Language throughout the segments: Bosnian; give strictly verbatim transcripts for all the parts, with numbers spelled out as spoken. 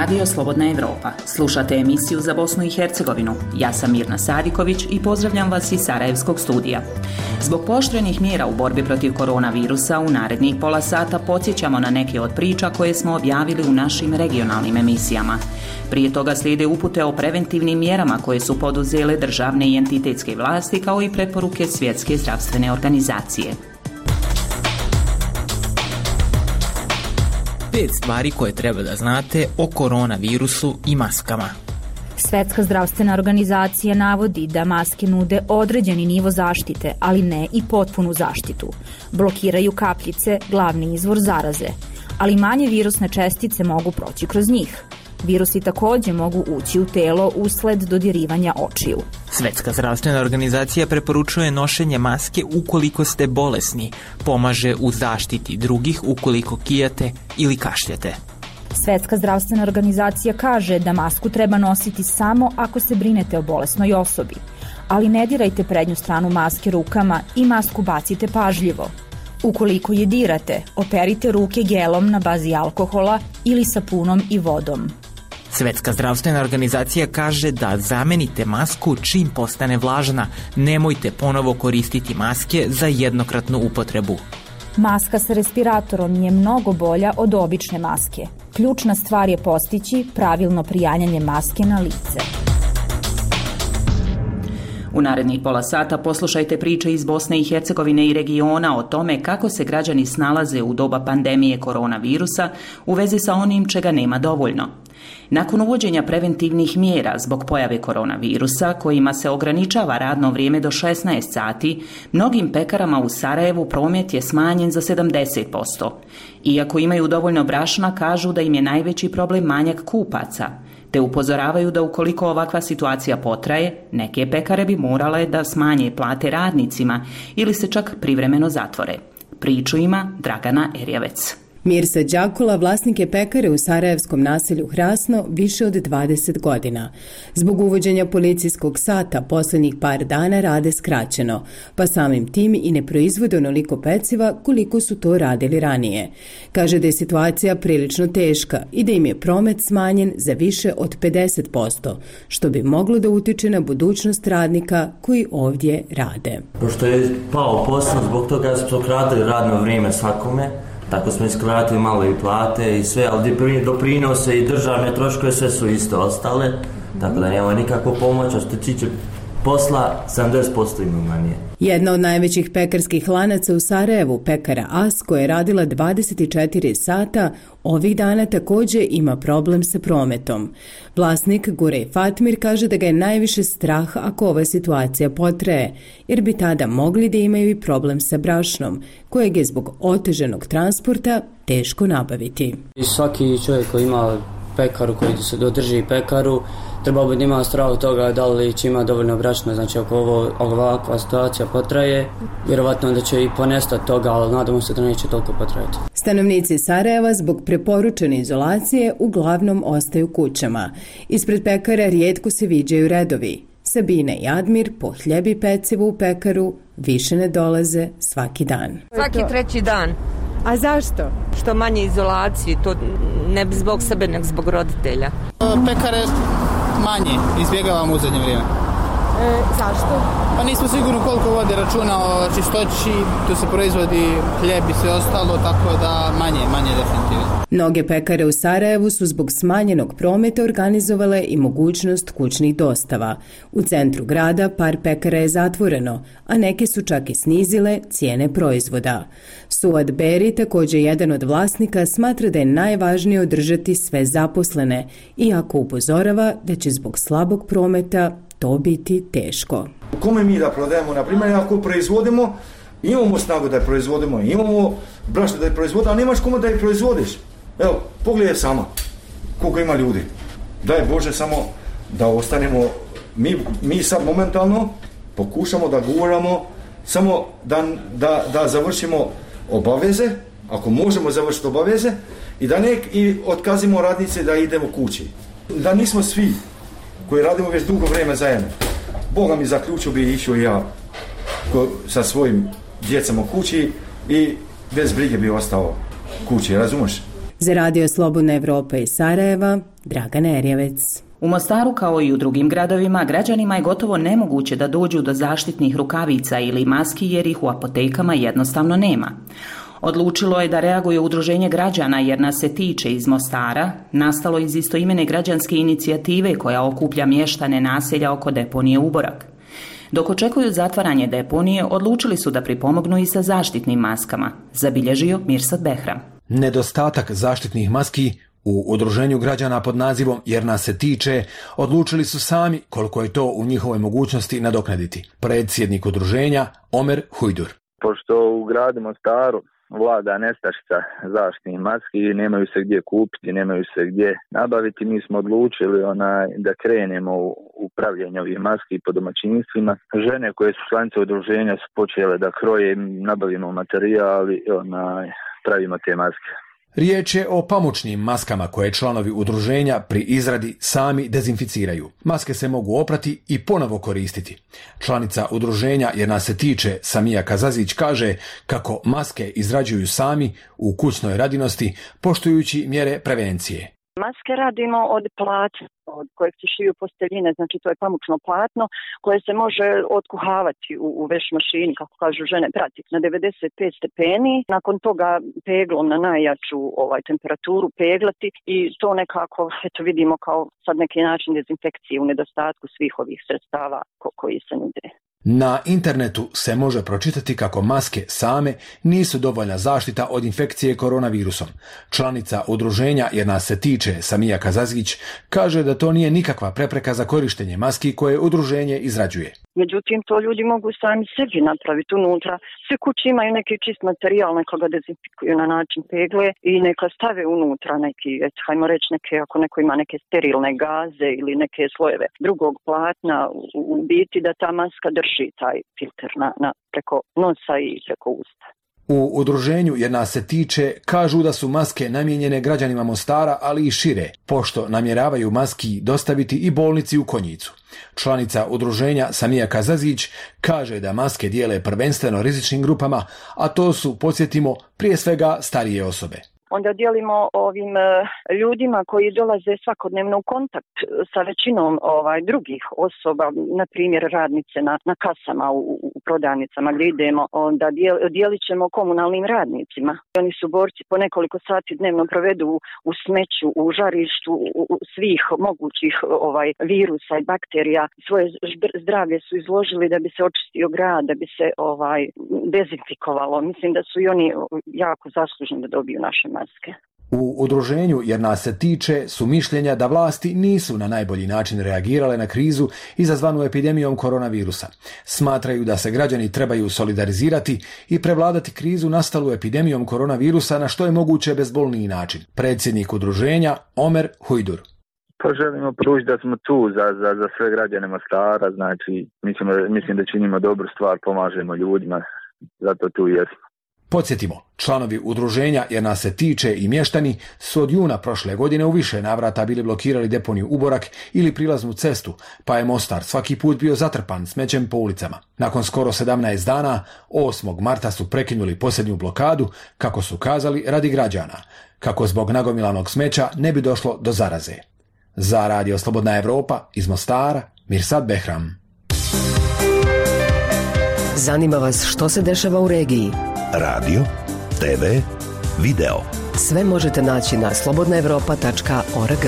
Radio Slobodna Evropa. Slušate emisiju za Bosnu i Hercegovinu. Ja sam Mirna Sadiković i pozdravljam vas iz Sarajevskog studija. Zbog pooštrenih mjera u borbi protiv koronavirusa u narednih pola sata podsjećamo na neke od priča koje smo objavili u našim regionalnim emisijama. Prije toga slijede upute o preventivnim mjerama koje su poduzele državne i entitetske vlasti kao i preporuke Svjetske zdravstvene organizacije. Pet stvari koje treba da znate o koronavirusu i maskama. Svjetska zdravstvena organizacija navodi da maske nude određeni nivo zaštite, ali ne i potpunu zaštitu. Blokiraju kapljice, glavni izvor zaraze, ali manje virusne čestice mogu proći kroz njih. Virusi također mogu ući u telo usled dodirivanja očiju. Svjetska zdravstvena organizacija preporučuje nošenje maske ukoliko ste bolesni, pomaže u zaštiti drugih ukoliko kijate ili kašljete. Svjetska zdravstvena organizacija kaže da masku treba nositi samo ako se brinete o bolesnoj osobi, ali ne dirajte prednju stranu maske rukama i masku bacite pažljivo. Ukoliko je dirate, operite ruke gelom na bazi alkohola ili sapunom i vodom. Svjetska zdravstvena organizacija kaže da zamenite masku čim postane vlažna, nemojte ponovo koristiti maske za jednokratnu upotrebu. Maska sa respiratorom je mnogo bolja od obične maske. Ključna stvar je postići pravilno prijanjanje maske na lice. U narednih pola sata poslušajte priče iz Bosne i Hercegovine i regiona o tome kako se građani snalaze u doba pandemije koronavirusa u vezi sa onim čega nema dovoljno. Nakon uvođenja preventivnih mjera zbog pojave koronavirusa, kojima se ograničava radno vrijeme do šesnaest sati, mnogim pekarama u Sarajevu promet je smanjen za sedamdeset posto. Iako imaju dovoljno brašna, kažu da im je najveći problem manjak kupaca, te upozoravaju da ukoliko ovakva situacija potraje, neke pekare bi morale da smanje plate radnicima ili se čak privremeno zatvore. Priču ima Dragana Erjavec. Mirsa Đakula vlasnik je pekare u sarajevskom naselju Hrasno više od dvadeset godina. Zbog uvođenja policijskog sata posljednjih par dana rade skraćeno, pa samim tim i ne proizvode onoliko peciva koliko su to radili ranije. Kaže da je situacija prilično teška i da im je promet smanjen za više od pedeset posto, što bi moglo da utiče na budućnost radnika koji ovdje rade. Pošto je pao posao, zbog toga smo skratili radno vrijeme svakome. Tako smo iskratili malo i plate i sve, ali doprinose i državne troškove sve su isto ostale, tako da nema nikakvu pomoć, a što tiče posla sedamdeset posto ima manje. Jedna od najvećih pekarskih lanaca u Sarajevu, pekara As, koja je radila dvadeset četiri sata, ovih dana također ima problem sa prometom. Vlasnik Gurej Fatmir kaže da ga je najviše strah ako ova situacija potraje, jer bi tada mogli da imaju i problem sa brašnom, kojeg je zbog oteženog transporta teško nabaviti. I svaki čovjek koji ima pekaru, koji se dodrži pekaru, treba bi ima strah od toga da li će ima dovoljno brašna, znači ako ovo, ovakva situacija potraje, vjerovatno da će i ponestati toga, ali nadamo se da neće toliko potrajati. Stanovnici Sarajeva zbog preporučene izolacije uglavnom ostaju kućama. Ispred pekara rijetko se viđaju redovi. Sabina i Admir po hljeb i pecivo u pekaru više ne dolaze svaki dan. Svaki treći dan. A zašto? Što manje izolacije, to ne zbog sebe, nego zbog roditelja. Pekare manje, izbjegavamo u zadnje vrijeme. E, zašto? Pa nismo sigurni koliko vode računa o čistoći, tu se proizvodi hljeb i sve ostalo, tako da manje, manje definitivno. Mnoge pekare u Sarajevu su zbog smanjenog prometa organizovale i mogućnost kućnih dostava. U centru grada par pekara je zatvoreno, a neke su čak i snizile cijene proizvoda. Suad Beri, također jedan od vlasnika, smatra da je najvažnije održati sve zaposlene, iako upozorava da će zbog slabog prometa to biti teško. Kome mi da prodajemo, na primjer, ako proizvodimo, imamo snagu da je proizvodimo, imamo brašno da je proizvodimo, a nemaš kome da je proizvodiš. Evo, pogledaj sama koliko ima ljudi. Daj Bože samo da ostanemo, mi, mi sad momentalno pokušamo da guramo, samo da, da, da završimo obaveze, ako možemo završiti obaveze, i da nek i otkazimo radnice da idemo kući. Da nismo svi koji radimo već dugo vrijeme zajedno. Boga mi zaključio bi išao ja ko, sa svojim djecama kući i bez brige bi ostao kući, razumiješ? Za Radio Slobodna Evropa iz Sarajeva, Dragana Erjevec. U Mostaru kao i u drugim gradovima građanima je gotovo nemoguće da dođu do zaštitnih rukavica ili maski jer ih u apotekama jednostavno nema. Odlučilo je da reaguje udruženje građana jer nas se tiče iz Mostara, nastalo iz istoimene građanske inicijative koja okuplja mještane naselja oko deponije Uborak. Dok očekuju zatvaranje deponije, odlučili su da pripomognu i sa zaštitnim maskama, zabilježio Mirsad Behram. Nedostatak zaštitnih maski u udruženju građana pod nazivom Jer nas se tiče odlučili su sami koliko je to u njihovoj mogućnosti nadoknaditi. Predsjednik udruženja Omer Hujdur. Pošto u gradu Mostaru vlada nestašica zaštitnih maski, nemaju se gdje kupiti, nemaju se gdje nabaviti, mi smo odlučili onaj, da krenemo u upravljanje ovih maski po domaćinstvima. Žene koje su članice udruženja su počele da kroje, nabavimo materijal i onaj, pravimo te maske. Riječ je o pamučnim maskama koje članovi udruženja pri izradi sami dezinficiraju. Maske se mogu oprati i ponovo koristiti. Članica udruženja Jer nas se tiče Samija Kazazić kaže kako maske izrađuju sami u kućnoj radinosti poštujući mjere prevencije. Maske radimo od platna, od kojeg se šiju posteljine, znači to je pamučno platno koje se može otkuhavati u, u veš mašini, kako kažu žene, prati na devedeset pet stepeni, nakon toga peglom na najjaču ovaj, temperaturu peglati i to nekako, eto vidimo kao sad neki način dezinfekcije u nedostatku svih ovih sredstava ko, koji se nude. Na internetu se može pročitati kako maske same nisu dovoljna zaštita od infekcije koronavirusom. Članica udruženja Jer nas se tiče Samija Kazazić kaže da to nije nikakva prepreka za korištenje maski koje udruženje izrađuje. Međutim, to ljudi mogu sami sebi napraviti unutra. Sve kuće imaju neki čist materijal, neka ga dezinfikuju na način pegle i neka stave unutra neki, et, hajmo reći neke, ako neko ima neke sterilne gaze ili neke slojeve drugog platna, u, u biti da ta maska drži taj filter na, na, preko nosa i preko usta. U udruženju Jer nas se tiče kažu da su maske namijenjene građanima Mostara, ali i šire, pošto namjeravaju maski dostaviti i bolnici u Konjicu. Članica udruženja Samija Kazazić kaže da maske dijele prvenstveno rizičnim grupama, a to su, podsjetimo, prije svega starije osobe. Onda dijelimo ovim ljudima koji dolaze svakodnevno u kontakt sa većinom ovaj drugih osoba, na primjer radnice na, na kasama u, u prodavnicama gdje idemo, onda dijel, dijelit ćemo komunalnim radnicima. Oni su borci, po nekoliko sati dnevno provedu u, u smeću, u žarištu u, u svih mogućih ovaj virusa i bakterija. Svoje zdravlje su izložili da bi se očistio grad, da bi se ovaj dezinfikovalo. Mislim da su i oni jako zaslužni da dobiju naše maske. U udruženju Jer nas se tiče su mišljenja da vlasti nisu na najbolji način reagirale na krizu izazvanu epidemijom koronavirusa. Smatraju da se građani trebaju solidarizirati i prevladati krizu nastalu epidemijom koronavirusa na što je moguće bezbolniji način. Predsjednik udruženja Omer Hujdur. Pa želimo pružiti da smo tu za, za, za sve građane Mostara, znači mislim, mislim da činimo dobru stvar, pomažemo ljudima, zato tu jesmo. Podsjetimo, članovi udruženja Jer nas se tiče i mještani su od juna prošle godine u više navrata bili blokirali deponiju Uborak ili prilaznu cestu, pa je Mostar svaki put bio zatrpan smećem po ulicama. Nakon skoro sedamnaest dana, osmog marta su prekinuli posljednju blokadu, kako su kazali, radi građana, kako zbog nagomilanog smeća ne bi došlo do zaraze. Za Radio Slobodna Evropa iz Mostara, Mirsad Behram. Zanima vas što se dešava u regiji? Radio, te ve, video. Sve možete naći na slobodna evropa tačka org.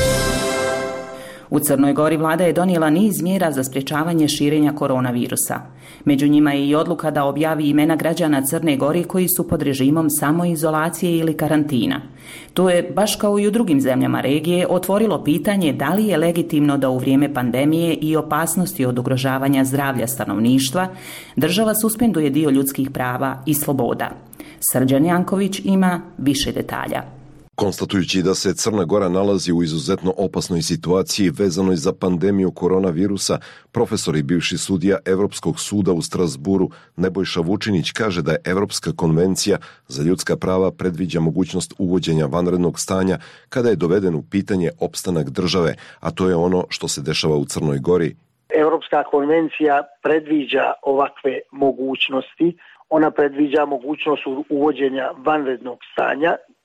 U Crnoj Gori vlada je donijela niz mjera za sprječavanje širenja koronavirusa. Među njima je i odluka da objavi imena građana Crne Gore koji su pod režimom samoizolacije ili karantina. To je, baš kao i u drugim zemljama regije, otvorilo pitanje da li je legitimno da u vrijeme pandemije i opasnosti od ugrožavanja zdravlja stanovništva država suspenduje dio ljudskih prava i sloboda. Srđan Janković ima više detalja. Konstatujući da se Crna Gora nalazi u izuzetno opasnoj situaciji vezanoj za pandemiju koronavirusa, profesor i bivši sudija Evropskog suda u Strasburu Nebojša Vučinić kaže da je Evropska konvencija za ljudska prava predviđa mogućnost uvođenja vanrednog stanja kada je doveden u pitanje opstanak države, a to je ono što se dešava u Crnoj Gori. Evropska konvencija predviđa ovakve mogućnosti. Ona predviđa mogućnost uvođenja vanrednog stanja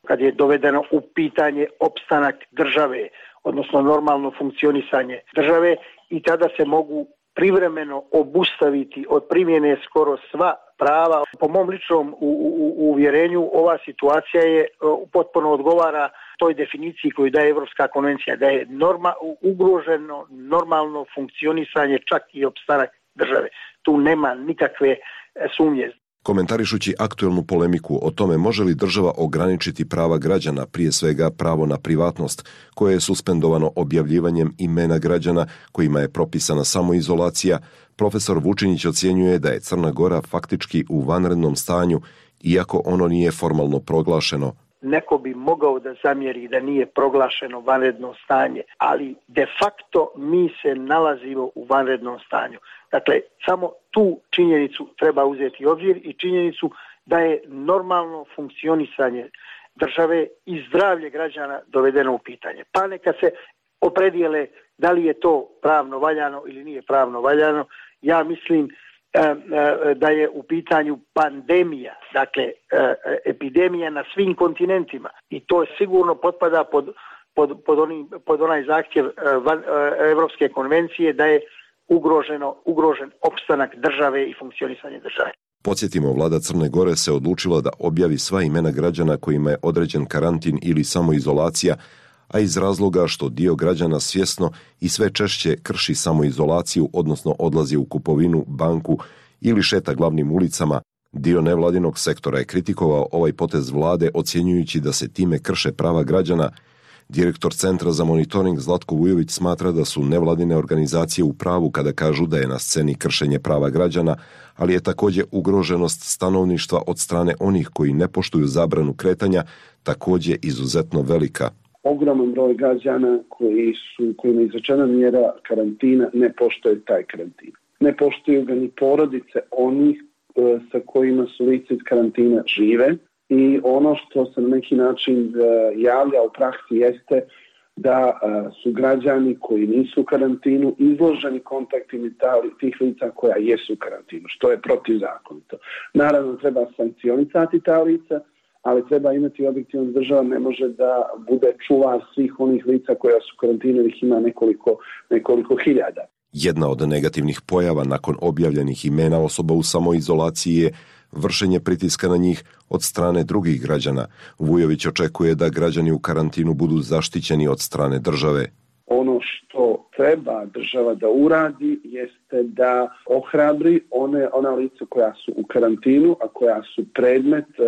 kad je dovedeno u pitanje opstanak države, odnosno normalno funkcionisanje države, i tada se mogu privremeno obustaviti od primjene skoro sva prava. Po mom ličnom uvjerenju ova situacija je potpuno odgovara toj definiciji koju daje Evropska konvencija, da je norma, ugroženo normalno funkcionisanje čak i opstanak države. Tu nema nikakve sumnje. Komentarišući aktuelnu polemiku o tome može li država ograničiti prava građana, prije svega pravo na privatnost, koje je suspendovano objavljivanjem imena građana kojima je propisana samoizolacija, profesor Vučinić ocjenjuje da je Crna Gora faktički u vanrednom stanju, iako ono nije formalno proglašeno. Neko bi mogao da zamjeri da nije proglašeno vanredno stanje, ali de facto mi se nalazimo u vanrednom stanju. Dakle, samo tu činjenicu treba uzeti u obzir i činjenicu da je normalno funkcionisanje države i zdravlje građana dovedeno u pitanje. Pa neka se opredijele da li je to pravno valjano ili nije pravno valjano. Ja mislim da je u pitanju pandemija, dakle epidemija na svim kontinentima, i to je sigurno potpada pod, pod, pod, onim, pod onaj zahtjev Evropske konvencije da je ugroženo, ugrožen opstanak države i funkcionisanje države. Podsjetimo, vlada Crne Gore se odlučila da objavi sva imena građana kojima je određen karantin ili samoizolacija, a iz razloga što dio građana svjesno i sve češće krši samoizolaciju, odnosno odlazi u kupovinu, banku ili šeta glavnim ulicama, dio nevladinog sektora je kritikovao ovaj potez vlade, ocjenjujući da se time krše prava građana. Direktor Centra za monitoring Zlatko Vujović smatra da su nevladine organizacije u pravu kada kažu da je na sceni kršenje prava građana, ali je također ugroženost stanovništva od strane onih koji ne poštuju zabranu kretanja također izuzetno velika. Ogroman broj građana koji su, kojima je izrečena mjera karantina ne poštuje taj karantin. Ne poštuju ga ni porodice onih e, sa kojima su lice iz karantina žive, i ono što se na neki način e, javlja u praksi jeste da e, su građani koji nisu u karantinu izloženi kontaktima tih lica koja jesu u karantinu, što je protivzakonito. Naravno, treba sankcionisati ta lica, ali treba imati objektivno, država ne može da bude čuvar svih onih lica koja su u karantinu, ih ima nekoliko, nekoliko hiljada. Jedna od negativnih pojava nakon objavljenih imena osoba u samoizolaciji je vršenje pritiska na njih od strane drugih građana. Vujović očekuje da građani u karantinu budu zaštićeni od strane države. Ono što treba država da uradi jeste da ohrabri one, ona lica koja su u karantinu, a koja su predmet e,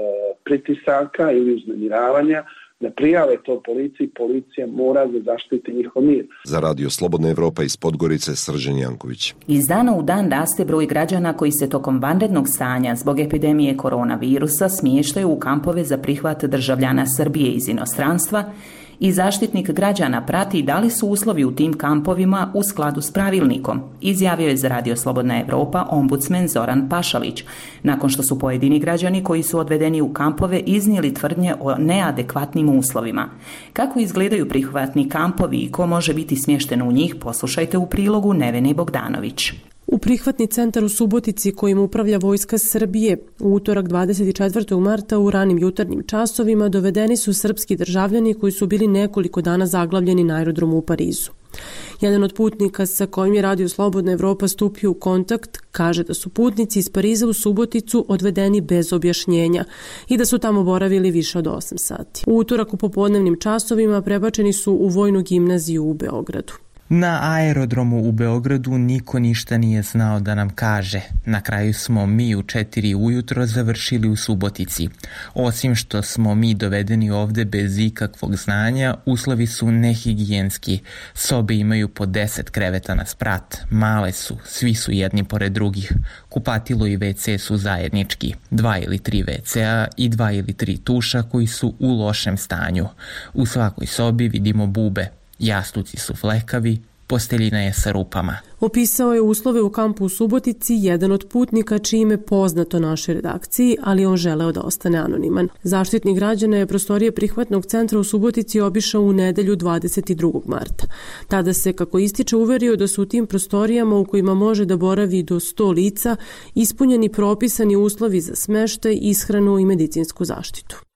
pritisaka ili uznemiravanja, da prijave to policiji, policija mora da zaštiti njihov mir. Za Radio Slobodna Evropa iz Podgorice, Srđan Janković. Iz dana u dan raste broj građana koji se tokom vanrednog stanja zbog epidemije koronavirusa smještaju u kampove za prihvat državljana Srbije iz inostranstva, i zaštitnik građana prati da li su uslovi u tim kampovima u skladu s pravilnikom, izjavio je za Radio Slobodna Evropa ombudsman Zoran Pašalić, nakon što su pojedini građani koji su odvedeni u kampove iznijeli tvrdnje o neadekvatnim uslovima. Kako izgledaju prihvatni kampovi i ko može biti smješten u njih, poslušajte u prilogu Nevene Bogdanović. U prihvatni centar u Subotici kojim upravlja Vojska Srbije u utorak dvadeset četvrtog marta u ranim jutarnjim časovima dovedeni su srpski državljani koji su bili nekoliko dana zaglavljeni na aerodromu u Parizu. Jedan od putnika sa kojim je Radio Slobodna Evropa stupio u kontakt kaže da su putnici iz Pariza u Suboticu odvedeni bez objašnjenja i da su tamo boravili više od osam sati. U utorak u popodnevnim časovima prebačeni su u Vojnu gimnaziju u Beogradu. Na aerodromu u Beogradu niko ništa nije znao da nam kaže. Na kraju smo mi u četiri ujutro završili u Subotici. Osim što smo mi dovedeni ovde bez ikakvog znanja, uslovi su nehigijenski. Sobe imaju po deset kreveta na sprat. Male su, svi su jedni pored drugih. Kupatilo i ve ce su zajednički. Dva ili tri ve cea i dva ili tri tuša koji su u lošem stanju. U svakoj sobi vidimo bube. Jastuci su flekavi, posteljina je sa rupama. Opisao je uslove u kampu u Subotici jedan od putnika čije ime poznato našoj redakciji, ali on želeo da ostane anoniman. Zaštitnik građana je prostorije prihvatnog centra u Subotici obišao u nedelju dvadeset drugog marta. Tada se, kako ističe, uverio da su u tim prostorijama u kojima može da boravi do sto lica ispunjeni propisani uslovi za smeštaj, ishranu i medicinsku zaštitu.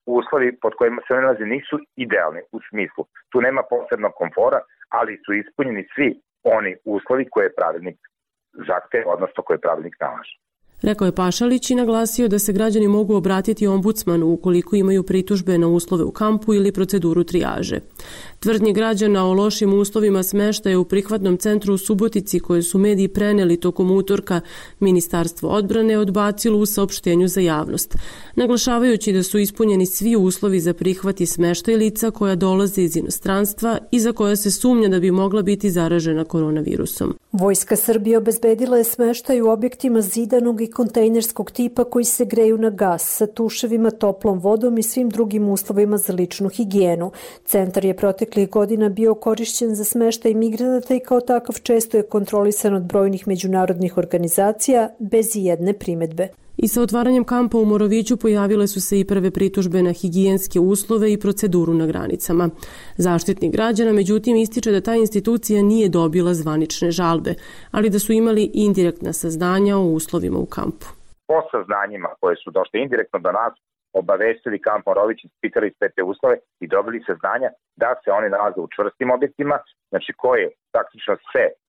uslovi pod kojima se oni nalaze nisu idealni u smislu. Tu nema posebnog komfora, ali su ispunjeni svi oni uslovi koje je pravilnik zahteva, odnosno koje je pravilnik nalaže. Rekao je Pašalić i naglasio da se građani mogu obratiti ombudsmanu ukoliko imaju pritužbe na uslove u kampu ili proceduru trijaže. Tvrdnje građana o lošim uslovima smeštaja u prihvatnom centru u Subotici koje su mediji preneli tokom utorka, Ministarstvo odbrane odbacilo u saopštenju za javnost, naglašavajući da su ispunjeni svi uslovi za prihvat i smeštaj lica koja dolaze iz inostranstva i za koja se sumnja da bi mogla biti zaražena koronavirusom. Vojska Srbije obezbedila je smeštaj u objektima zidanog i kontejnerskog tipa koji se greju na gas sa tuševima, toplom vodom i svim drugim uslovima za ličnu higijenu. Centar je proteklih godina bio korišćen za smeštaj migranata i kao takav često je kontrolisan od brojnih međunarodnih organizacija bez ijedne primedbe. I sa otvaranjem kampa u Moroviću pojavile su se i prve pritužbe na higijenske uslove i proceduru na granicama. Zaštitnik građana, međutim, ističe da ta institucija nije dobila zvanične žalbe, ali da su imali indirektna saznanja o uslovima u kampu. Po saznanjima koje su došle indirektno do nas, obavestili kamp Morović, ispitali sve te uslove i dobili saznanja da se oni nalaze u čvrstim objektima, znači koje praktično sve uh,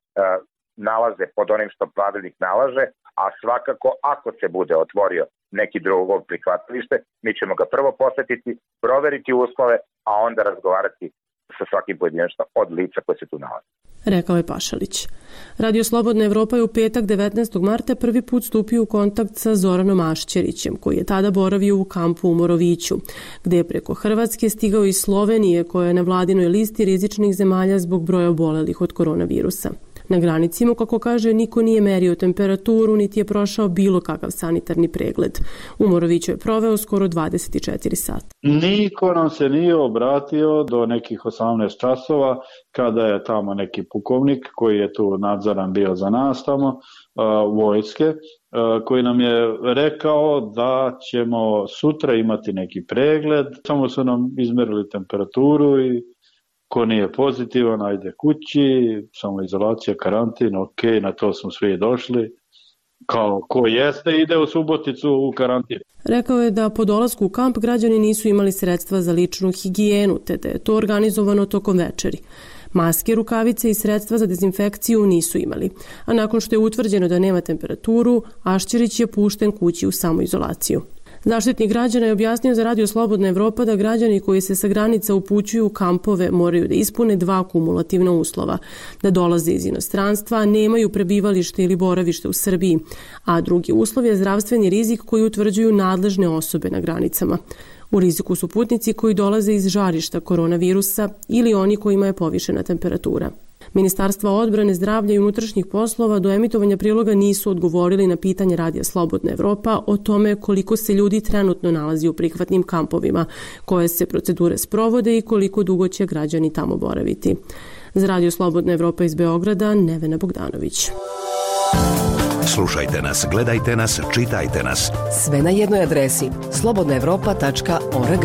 nalaze pod onim što pravilnik nalaže, a svakako ako se bude otvorio neki drugo prihvatilište, mi ćemo ga prvo posetiti, proveriti uslove, a onda razgovarati sa svakim pojedinačno od lica koje se tu nalaze. Rekao je Pašalić. Radio Slobodna Evropa je u petak devetnaestog marta prvi put stupio u kontakt sa Zoranom Ašćerićem, koji je tada boravio u kampu u Moroviću, gde je preko Hrvatske stigao iz Slovenije, koja je na vladinoj listi rizičnih zemalja zbog broja obolelih od koronavirusa. Na granici mu, kako kaže, niko nije merio temperaturu, niti je prošao bilo kakav sanitarni pregled. U Moroviću je proveo skoro dvadeset četiri sata. Niko nam se nije obratio do nekih osamnaest časova, kada je tamo neki pukovnik koji je tu nadzoran bio za nas tamo, vojske, koji nam je rekao da ćemo sutra imati neki pregled. Samo su nam izmerili temperaturu i ko nije pozitivan, ajde kući, samo izolacija, karantin, ok, na to smo svi došli. Kao ko jeste, ide u Suboticu u karantin. Rekao je da po dolasku u kamp građani nisu imali sredstva za ličnu higijenu, te da je to organizovano tokom večeri. Maske, rukavice i sredstva za dezinfekciju nisu imali. A nakon što je utvrđeno da nema temperaturu, Ašćerić je pušten kući u samoizolaciju. Zaštitnik građana je objasnio za Radio Slobodna Evropa da građani koji se sa granica upućuju u kampove moraju da ispune dva kumulativna uslova, da dolaze iz inostranstva, nemaju prebivalište ili boravište u Srbiji, a drugi uslov je zdravstveni rizik koji utvrđuju nadležne osobe na granicama. U riziku su putnici koji dolaze iz žarišta koronavirusa ili oni kojima je povišena temperatura. Ministarstva odbrane, zdravlja i unutrašnjih poslova do emitovanja priloga nisu odgovorili na pitanje Radija Slobodna Evropa o tome koliko se ljudi trenutno nalazi u prihvatnim kampovima, koje se procedure sprovode i koliko dugo će građani tamo boraviti. Za Radio Slobodna Evropa iz Beograda, Nevena Bogdanović. Slušajte nas, gledajte nas, čitajte nas. Sve na jednoj adresi slobodna evropa tačka org.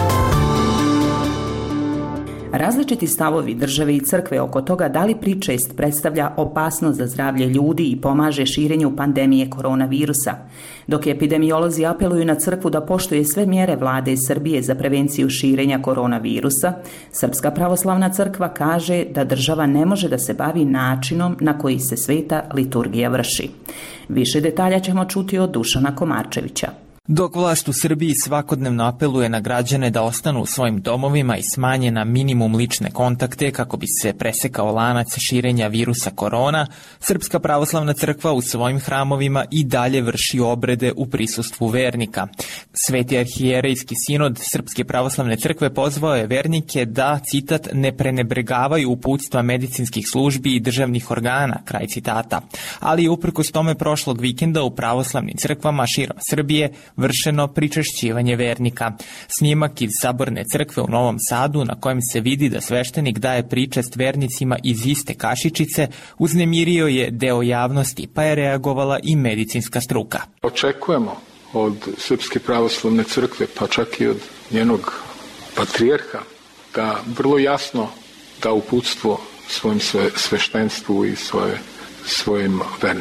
Različiti stavovi države i crkve oko toga da li pričest predstavlja opasnost za zdravlje ljudi i pomaže širenju pandemije koronavirusa. Dok epidemiolozi apeluju na crkvu da poštuje sve mjere vlade Srbije za prevenciju širenja koronavirusa, Srpska pravoslavna crkva kaže da država ne može da se bavi načinom na koji se sveta liturgija vrši. Više detalja ćemo čuti od Dušana Komarčevića. Dok vlast u Srbiji svakodnevno apeluje na građane da ostanu u svojim domovima i smanje na minimum lične kontakte kako bi se presekao lanac širenja virusa korona, Srpska pravoslavna crkva u svojim hramovima i dalje vrši obrede u prisustvu vernika. Sveti arhijerejski sinod Srpske pravoslavne crkve pozvao je vernike da, citat, ne prenebregavaju uputstva medicinskih službi i državnih organa, kraj citata. Ali je uprkos tome prošlog vikenda u pravoslavnim crkvama širom Srbije vršeno pričešćivanje vernika. Snimak iz Saborne crkve u Novom Sadu, na kojem se vidi da sveštenik daje pričest vernicima iz iste kašičice, uznemirio je deo javnosti, pa je reagovala i medicinska struka. Očekujemo od Srpske pravoslavne crkve, pa čak i od njenog patrijarha, da vrlo jasno da uputstvo svojim sve, sveštenstvu i svoje, svojim vernicima.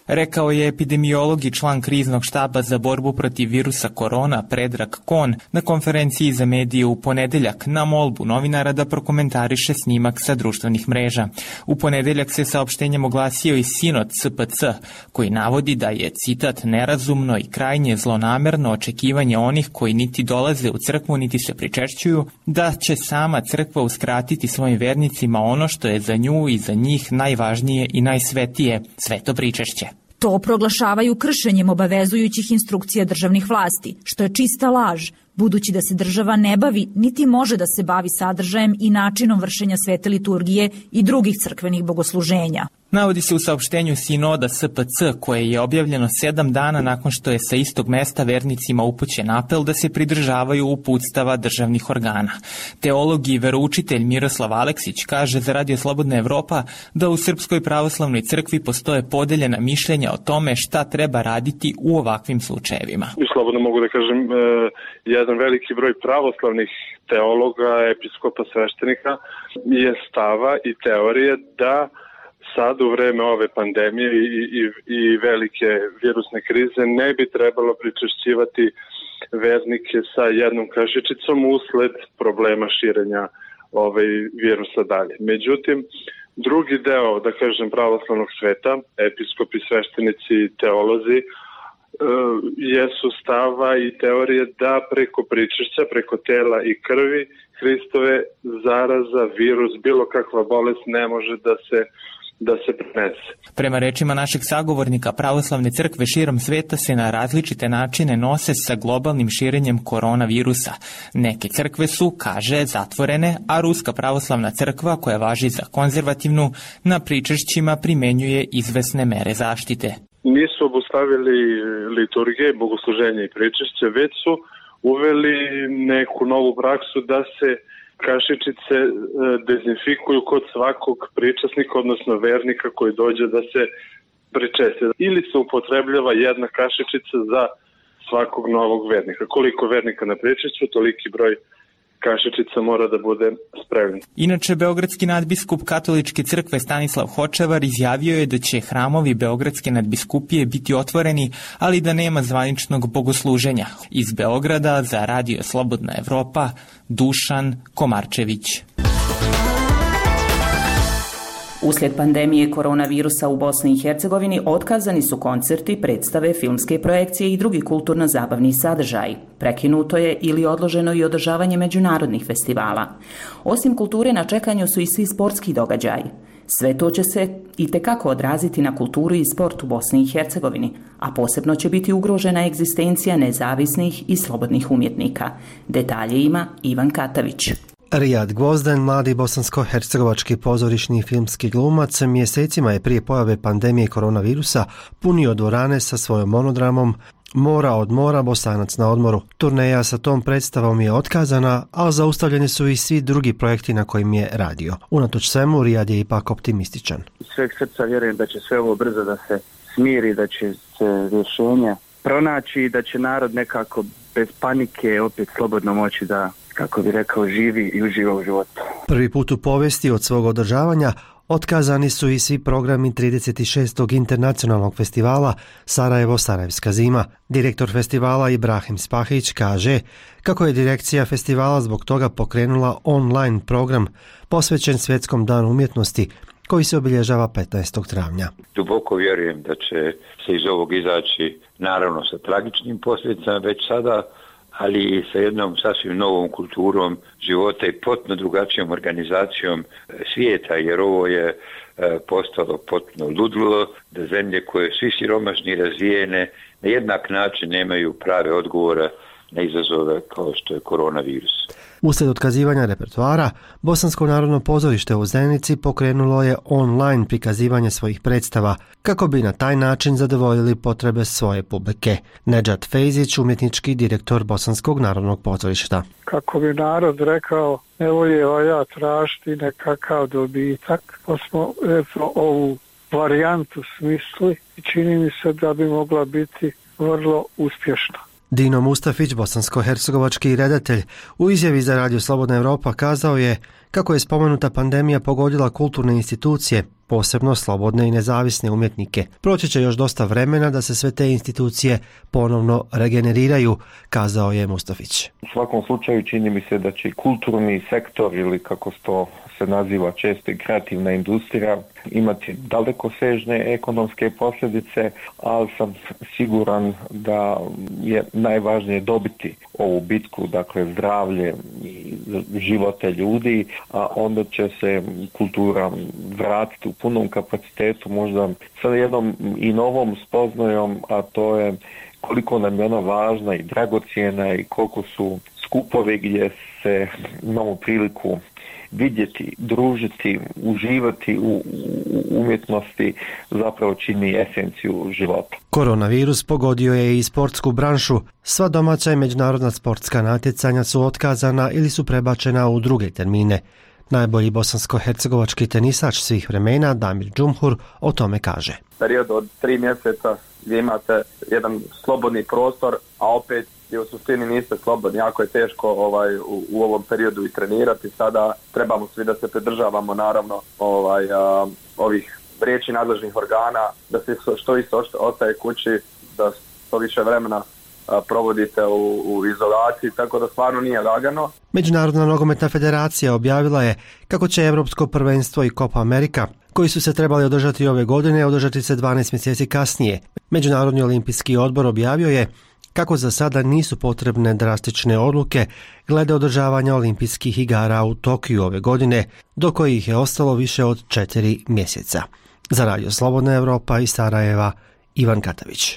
rekao je epidemiolog i član kriznog štaba za borbu protiv virusa korona Predrag Kon na konferenciji za medije u ponedeljak na molbu novinara da prokomentariše snimak sa društvenih mreža. U ponedeljak se saopštenjem oglasio i sinod S P C, koji navodi da je, citat, nerazumno i krajnje zlonamerno očekivanje onih koji niti dolaze u crkvu niti se pričešćuju, da će sama crkva uskratiti svojim vernicima ono što je za nju i za njih najvažnije i najsvetije, sveto pričešće. To proglašavaju kršenjem obavezujućih instrukcija državnih vlasti, što je čista laž, budući da se država ne bavi niti može da se bavi sadržajem i načinom vršenja svete liturgije i drugih crkvenih bogosluženja. Navodi se u saopštenju sinoda S P C, koje je objavljeno sedam dana nakon što je sa istog mesta vernicima upućen apel da se pridržavaju uputstava državnih organa. Teolog i veroučitelj Miroslav Aleksić kaže za Radio Slobodna Evropa da u Srpskoj pravoslavnoj crkvi postoje podeljena mišljenja o tome šta treba raditi u ovakvim slučajevima. Slobodno mogu da kažem, jedan veliki broj pravoslavnih teologa, episkopa, sveštenika je stava i teorije da sad u vreme ove pandemije i, i, i velike virusne krize ne bi trebalo pričešćivati vernike sa jednom kašičicom usled problema širenja ovaj virusa dalje. Međutim, drugi deo, da kažem, pravoslavnog sveta, episkopi, sveštenici, teolozi, jesu stava i teorije da preko pričešća, preko tela i krvi Hristove zaraza, virus, bilo kakva bolest ne može da se da se prenese. Prema rečima našeg sagovornika, pravoslavne crkve širom sveta se na različite načine nose sa globalnim širenjem koronavirusa. Neke crkve su, kaže, zatvorene, a Ruska pravoslavna crkva, koja važi za konzervativnu, na pričešćima primenjuje izvesne mere zaštite. Nisu obustavili liturgije, bogosluženje i pričešće, već su uveli neku novu praksu da se kašičice dezinfikuju kod svakog pričasnika, odnosno vernika koji dođe da se pričesti. Ili se upotrebljava jedna kašičica za svakog novog vernika. Koliko vernika na pričešću, toliki broj kašičica mora da bude spremna. Inače, beogradski nadbiskup katoličke crkve Stanislav Hočevar izjavio je da će hramovi beogradske nadbiskupije biti otvoreni, ali da nema zvaničnog bogosluženja. Iz Beograda za Radio Slobodna Evropa, Dušan Komarčević. Uslijed pandemije koronavirusa u Bosni i Hercegovini otkazani su koncerti, predstave, filmske projekcije i drugi kulturno-zabavni sadržaji. Prekinuto je ili odloženo i održavanje međunarodnih festivala. Osim kulture, na čekanju su i svi sportski događaji. Sve to će se itekako odraziti na kulturu i sport u Bosni i Hercegovini, a posebno će biti ugrožena egzistencija nezavisnih i slobodnih umjetnika. Detalje ima Ivan Katavić. Rijad Gvozden, mladi bosansko-hercegovački pozorišni filmski glumac, mjesecima je prije pojave pandemije koronavirusa punio dvorane sa svojom monodramom Mora od mora, Bosanac na odmoru. Turneja sa tom predstavom je otkazana, a zaustavljeni su i svi drugi projekti na kojim je radio. Unatoč svemu, Rijad je ipak optimističan. Sveg srca vjerujem da će sve ovo brzo da se smiri, da će se rješenja pronaći i da će narod nekako bez panike opet slobodno moći da, kako bi rekao, živi i uživa u životu. Prvi put u povijesti od svog održavanja otkazani su i svi programi trideset šestog internacionalnog festivala Sarajevo-Sarajevska zima. Direktor festivala Ibrahim Spahić kaže kako je direkcija festivala zbog toga pokrenula online program posvećen Svjetskom danu umjetnosti koji se obilježava petnaestog travnja. Duboko vjerujem da će se iz ovog izaći naravno sa tragičnim posljedicama već sada, ali i sa jednom sasvim novom kulturom života i potpuno drugačijom organizacijom svijeta, jer ovo je postalo potpuno ludilo, da zemlje koje svi siromašni i razvijene na jednak način nemaju prave odgovore na izazove kao što je koronavirus. Uslijed otkazivanja repertoara, Bosansko narodno pozorište u Zenici pokrenulo je online prikazivanje svojih predstava kako bi na taj način zadovoljili potrebe svoje publike. Nedžad Fejzić, umjetnički direktor Bosanskog narodnog pozorišta. Kako bi narod rekao, ne voljeva ja tražiti nekakav dobitak, pa smo eto, ovu varijantu smisli i čini mi se da bi mogla biti vrlo uspješna. Dino Mustafić, bosansko-hercegovački redatelj, u izjavi za Radio Slobodna Evropa kazao je kako je spomenuta pandemija pogodila kulturne institucije, posebno slobodne i nezavisne umjetnike. Proći će još dosta vremena da se sve te institucije ponovno regeneriraju, kazao je Mustafić. U svakom slučaju čini mi se da će kulturni sektor, ili kako to se naziva često i kreativna industrija, imati dalekosežne ekonomske posljedice, ali sam siguran da je najvažnije dobiti ovu bitku, dakle zdravlje i živote ljudi, a onda će se kultura vratiti u punom kapacitetu, možda sa jednom i novom spoznajom, a to je koliko nam je ona važna i dragocjena i koliko su skupovi gdje se imamo priliku vidjeti, družiti, uživati u umjetnosti zapravo čini esenciju života. Koronavirus pogodio je i sportsku branšu. Sva domaća i međunarodna sportska natjecanja su otkazana ili su prebačena u druge termine. Najbolji bosansko-hercegovački tenisač svih vremena, Damir Džumhur, o tome kaže. Period od tri mjeseca gdje imate jedan slobodni prostor, a opet i u suštini niste slobodni. Jako je teško ovaj, u, u ovom periodu i trenirati. Sada trebamo svi da se pridržavamo naravno ovaj, a, ovih riječi nadležnih organa, da se što više ostaje kući, da što više vremena a, provodite u, u izolaciji, tako da stvarno nije lagano. Međunarodna nogometna federacija objavila je kako će Evropsko prvenstvo i Copa America, koji su se trebali održati ove godine, održati se dvanaest mjeseci kasnije. Međunarodni olimpijski odbor objavio je kako za sada nisu potrebne drastične odluke glede održavanja olimpijskih igara u Tokiju ove godine, do kojih je ostalo više od četiri mjeseca. Za Radio Slobodna Evropa iz Sarajeva, Ivan Katavić.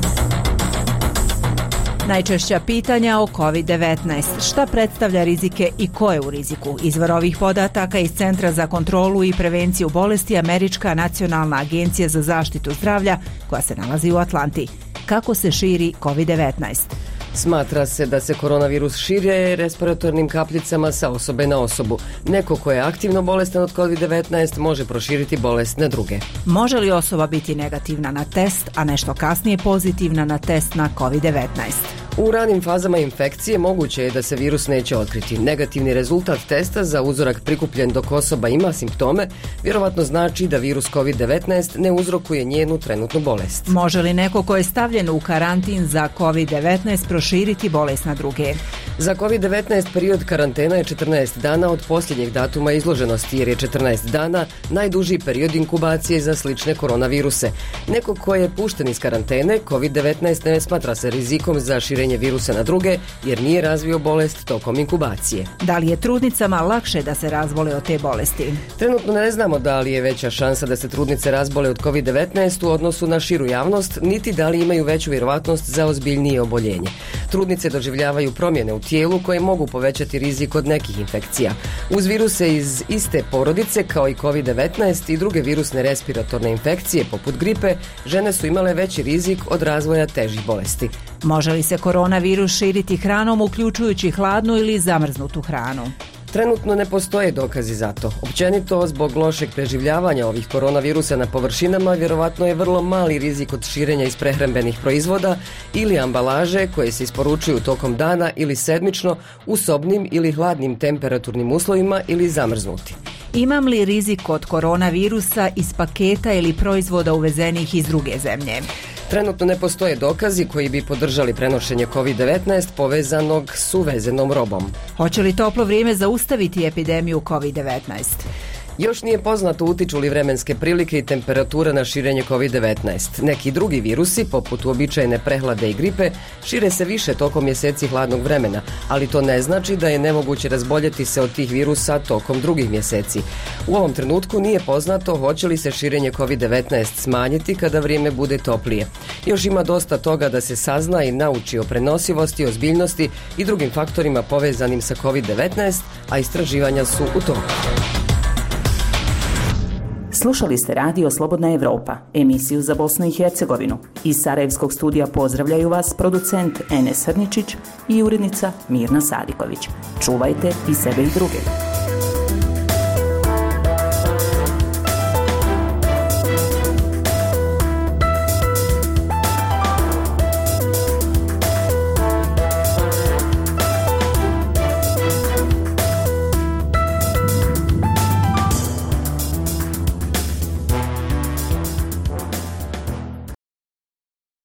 Najčešća pitanja o kovid devetnaest. Šta predstavlja rizike i ko je u riziku? Izvor ovih podataka iz Centra za kontrolu i prevenciju bolesti Američka nacionalna agencija za zaštitu zdravlja koja se nalazi u Atlanti. Kako se širi kovid devetnaest? Smatra se da se koronavirus širi respiratornim kapljicama sa osobe na osobu. Neko ko je aktivno bolestan od kovid devetnaest može proširiti bolest na druge. Može li osoba biti negativna na test, a nešto kasnije pozitivna na test na kovid devetnaest? U ranim fazama infekcije moguće je da se virus neće otkriti. Negativni rezultat testa za uzorak prikupljen dok osoba ima simptome vjerovatno znači da virus kovid devetnaest ne uzrokuje njenu trenutnu bolest. Može li neko ko je stavljen u karantin za kovid devetnaest proširiti bolest na druge? Za kovid devetnaest period karantena je četrnaest dana od posljednjeg datuma izloženosti, jer je četrnaest dana najduži period inkubacije za slične koronaviruse. Neko ko je pušten iz karantene, kovid devetnaest ne smatra se rizikom za širenje virusa na druge, jer nije razvio bolest tokom inkubacije. Da li je trudnicama lakše da se razbole od te bolesti? Trenutno ne znamo da li je veća šansa da se trudnice razbole od kovid devetnaest u odnosu na širu javnost, niti da li imaju veću vjerovatnost za ozbiljnije oboljenje. Trudnice doživljavaju promjene u tijelu koje mogu povećati rizik od nekih infekcija. Uz viruse iz iste porodice kao i kovid devetnaest i druge virusne respiratorne infekcije poput gripe, žene su imale veći rizik od razvoja težih bolesti. Može li se koronavirus širiti hranom, uključujući hladnu ili zamrznutu hranu? Trenutno ne postoje dokazi za to. Općenito, zbog lošeg preživljavanja ovih koronavirusa na površinama, vjerovatno je vrlo mali rizik od širenja iz prehrambenih proizvoda ili ambalaže koje se isporučuju tokom dana ili sedmično u sobnim ili hladnim temperaturnim uslovima ili zamrznuti. Imam li rizik od koronavirusa iz paketa ili proizvoda uvezenih iz druge zemlje? Trenutno ne postoje dokazi koji bi podržali prenošenje kovid devetnaest povezanog s uvezenom robom. Hoće li toplo vrijeme zaustaviti epidemiju kovid devetnaest? Još nije poznato utiču li vremenske prilike i temperatura na širenje kovid devetnaest. Neki drugi virusi, poput uobičajene prehlade i gripe, šire se više tokom mjeseci hladnog vremena, ali to ne znači da je nemoguće razboljeti se od tih virusa tokom drugih mjeseci. U ovom trenutku nije poznato hoće li se širenje kovid devetnaest smanjiti kada vrijeme bude toplije. Još ima dosta toga da se sazna i nauči o prenosivosti, ozbiljnosti i drugim faktorima povezanim sa kovid devetnaest, a istraživanja su u toku. Slušali ste Radio Slobodna Evropa, emisiju za Bosnu i Hercegovinu. Iz Sarajevskog studija pozdravljaju vas producent Enes Hrničić i urednica Mirna Sadiković. Čuvajte i sebe i druge.